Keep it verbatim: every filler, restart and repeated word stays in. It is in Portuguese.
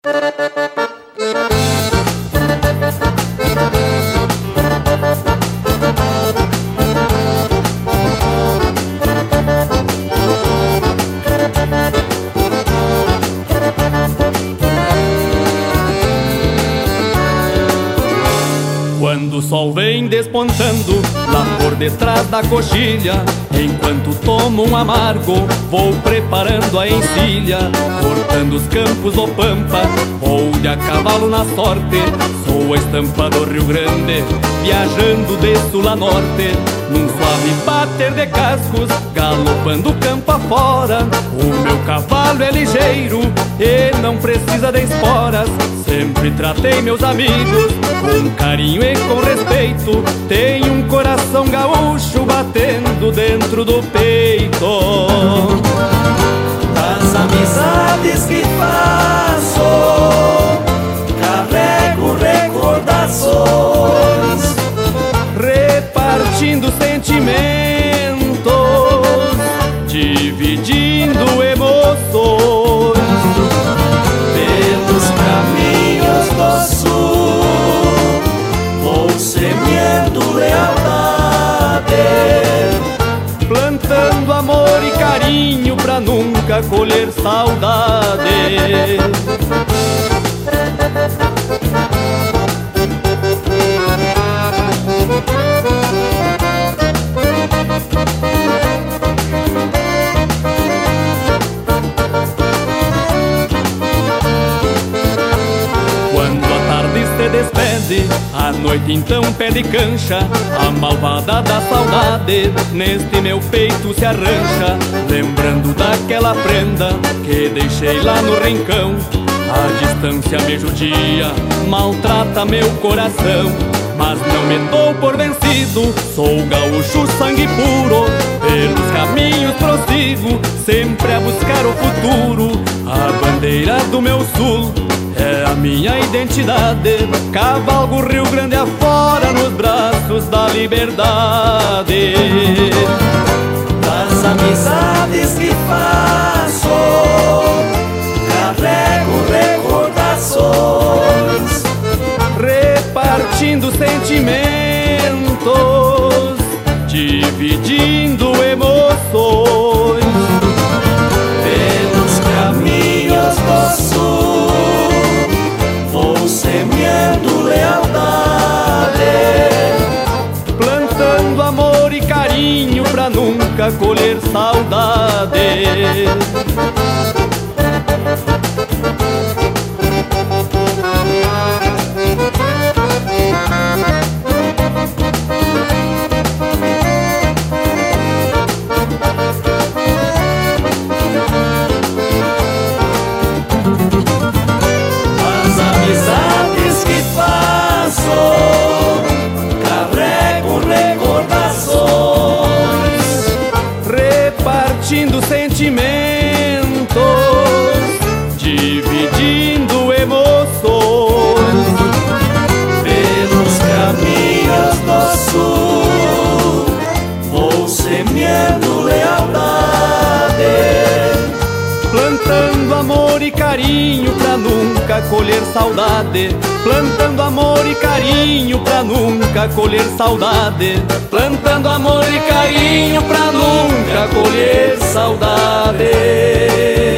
Quando o sol vem despontando lá por detrás da coxilha, enquanto tomo um amargo, vou preparando a encilha, cortando os campos ou pampa, ou de a cavalo na sorte. Sou a estampa do Rio Grande, viajando de sul a norte, num suave bater de cascos, galopando campo afora. O meu cavalo é ligeiro e não precisa de esporas. Sempre tratei meus amigos com carinho e com respeito. Tenho um coração gaúcho batendo dentro do peito. Das amizades que faço, carrego recordações, repartindo sentimentos, dividindo emoções. Pelos caminhos do sul vou semeando lealdade, plantando amor e carinho pra nunca colher saudade. Quando a tarde se despede, a noite então pede cancha, a malvada da saudade neste meu peito se arrancha, lembrando daquela prenda que deixei lá no rincão. A distância me judia, maltrata meu coração, mas não me dou por vencido. Sou gaúcho sangue puro, pelos caminhos prossigo, sempre a buscar o futuro. A bandeira do meu sul é a minha identidade, cavalgo Rio Grande afora nos braços da liberdade. das amizades que faço, carrego recordações, repartindo sentimentos, dividindo emoções. pelos caminhos do sul vou semeando lealdade, plantando amor e carinho pra nunca colher saudade. as amizades que faço, carrego recordações, Repartindo sentimentos, dividindo emoções. pelos caminhos do sul vou semeando lealdade, Plantando amor e carinho pra nunca colher saudade. Plantando amor e carinho pra nunca colher saudade. Plantando amor e carinho pra nunca colher saudade.